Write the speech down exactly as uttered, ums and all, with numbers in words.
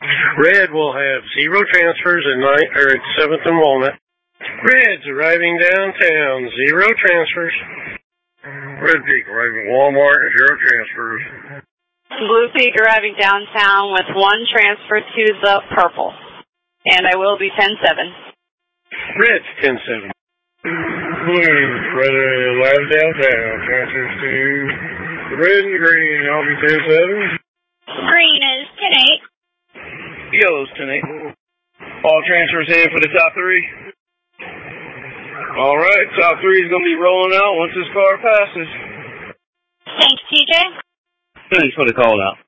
Red will have zero transfers at night or at seventh and Walnut. Red's arriving downtown, zero transfers. Red Peak arriving Walmart, zero transfers. Blue Peak arriving downtown with one transfer to the purple. And I will be ten seven. Red's ten seven. Blue, red arriving downtown, transfers to the red and green, I'll be ten seven. Green is ten eight. Yellow's ten eight. All transfers in for the top three. All right, top three is going to be rolling out once this car passes. Thanks, T J. Thanks for the call out.